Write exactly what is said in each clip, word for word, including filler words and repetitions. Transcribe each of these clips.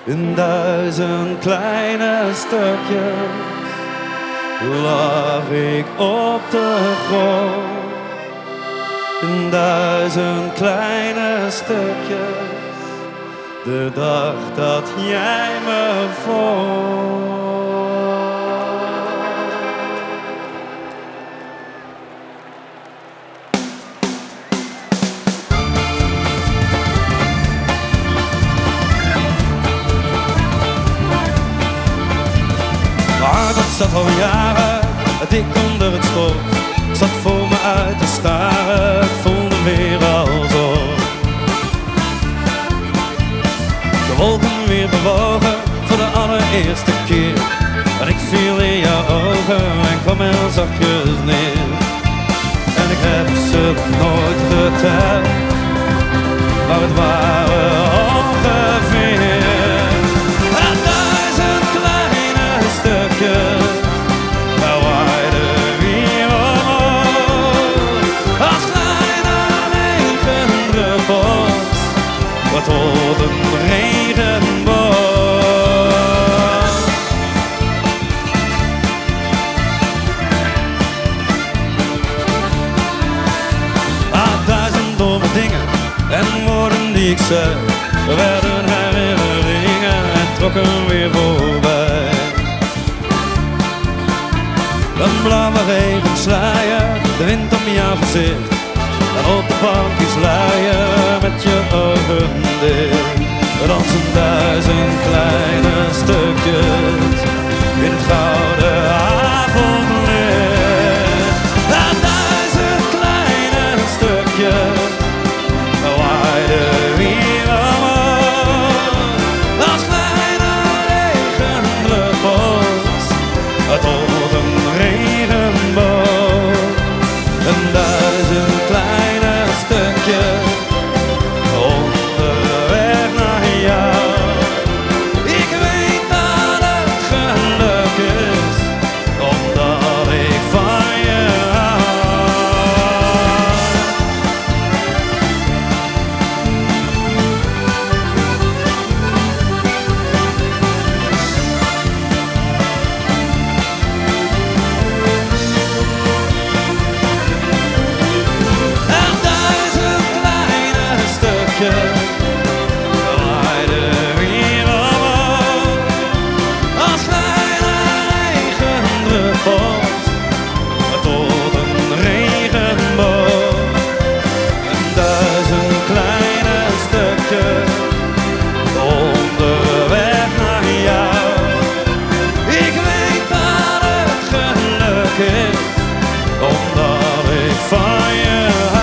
In duizend kleine stukjes lag ik op de grond. In duizend kleine stukjes, de dag dat jij me vond. Maar dat zat al jaren, dik onder het stof. Zat voor me uit te staren, het voelde weer alsof de wolken weer bewogen voor de allereerste keer. En ik viel in jouw ogen en kwam heel zachtjes neer. En ik heb ze nooit geteld, maar het waren ongeveer duizend kleine stukjes. Nou waaide weer omhoog als kleine regendruppels, wat tot een regenboog. Ah, duizend domme dingen en woorden die ik zei, werden herinneringen en trokken weer voorbij. Een blauwe regensluier, de wind om jouw gezicht, en op de bankjes luien met je ogen dicht. We dansen duizend kleine stukjes in het gouden avondlicht. Ah, duizend kleine stukjes waaiden weer omhoog als kleine regendruppels tot een regenboog. Een duizend kleine stukjes onderweg naar jou. Ik weet dat het geluk is, omdat ik van je hou. En duizend kleine stukjes waaiden weer omhoog als kleine regendruppels tot een regenboog. En duizend kleine stukjes onderweg naar jou. Ik weet dat het geluk is, omdat ik van je hou.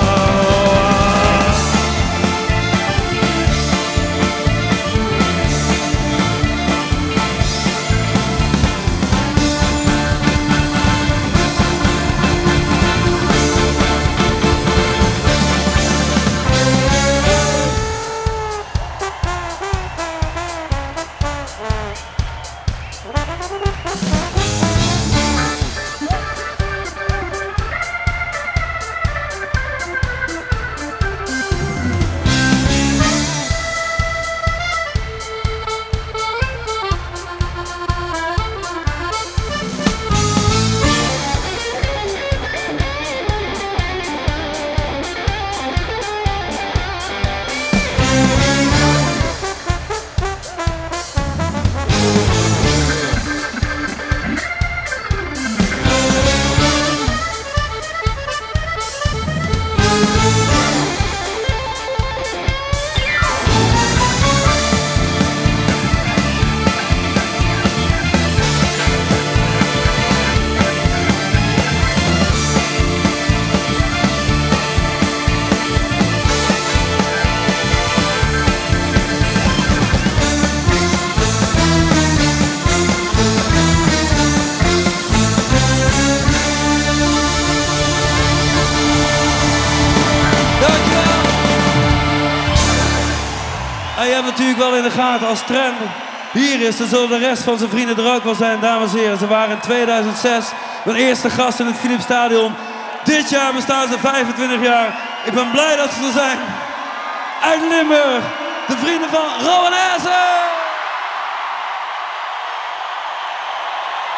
En je hebt natuurlijk wel in de gaten als trend hier is, dan zullen de rest van zijn vrienden er ook wel zijn, dames en heren. Ze waren in tweeduizend zes mijn eerste gast in het Philipsstadion. Dit jaar bestaan ze vijfentwintig jaar. Ik ben blij dat ze er zijn. Uit Limburg, de vrienden van Rowanese.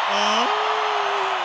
Mm.